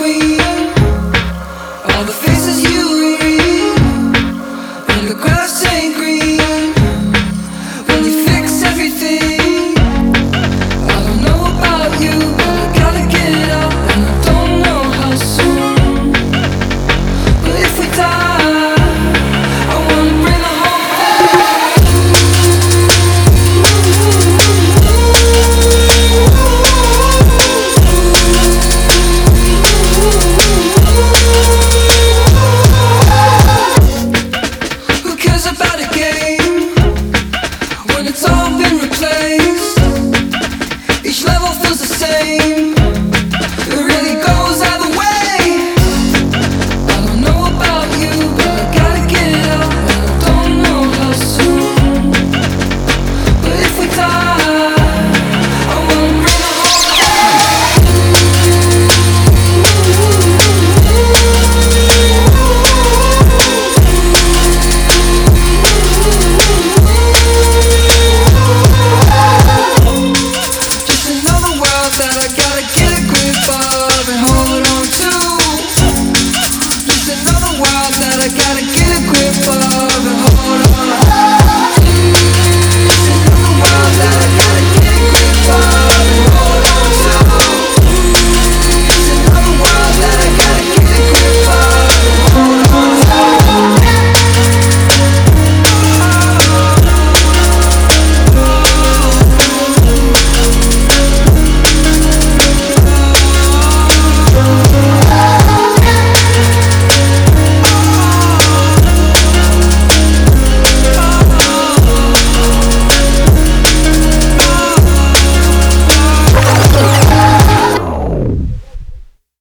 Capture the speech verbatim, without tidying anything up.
screen, all the faces you read, and the grass ain't green. When you fix everything, I don't know about you, but I gotta get it out, and I don't know how soon. But if we die, I wanna bring the whole about a game when it's all been replaced. Each level feels the same.